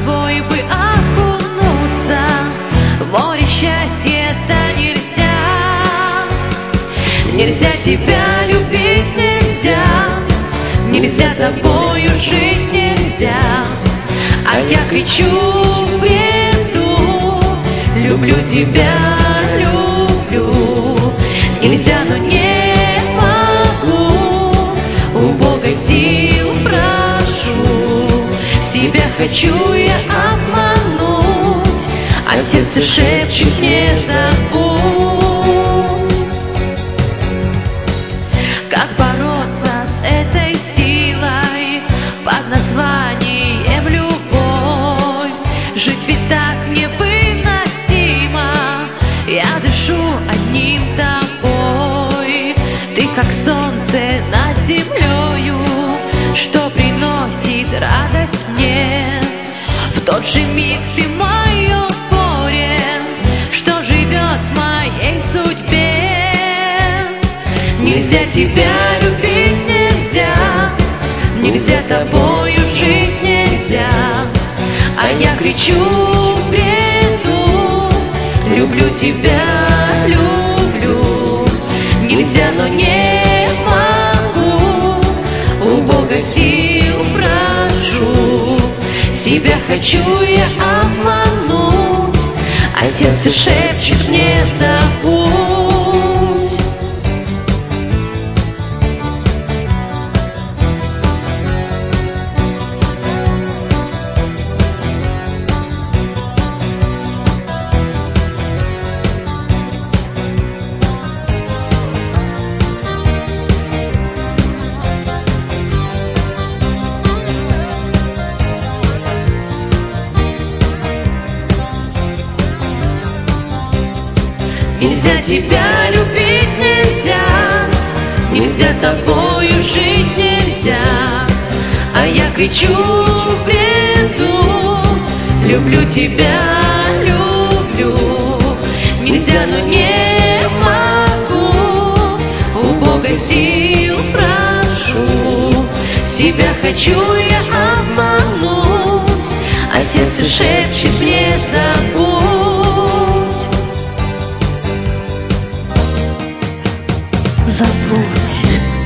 тобой бы окунуться в море счастья-то нельзя. Нельзя тебя любить, нельзя, нельзя тобою жить, нельзя. А я кричу в бреду: люблю тебя, люблю. Нельзя, но не могу, у Бога сил прошу. Себя хочу я обмануть, а сердце шепчет: не забудь. Как бороться с этой силой под названием любовь? Жить ведь так невыносимо, я дышу одним тобой. Ты как солнце над землею, что приносит радость мне. В тот же миг ты мое горе, что живет в моей судьбе. Нельзя тебя любить, нельзя, нельзя тобою жить, нельзя. А я кричу в бреду: люблю тебя, люблю. Нельзя, но не могу, у Бога сил прошу. Себя хочу я обмануть, а сердце шепчет: не забудь. Нельзя тебя любить, нельзя, нельзя тобою жить, нельзя. А я кричу в бреду: люблю тебя, люблю. Нельзя, но не могу, у Бога сил прошу. Себя хочу я обмануть, а сердце шепчет: не забудь. Забудь.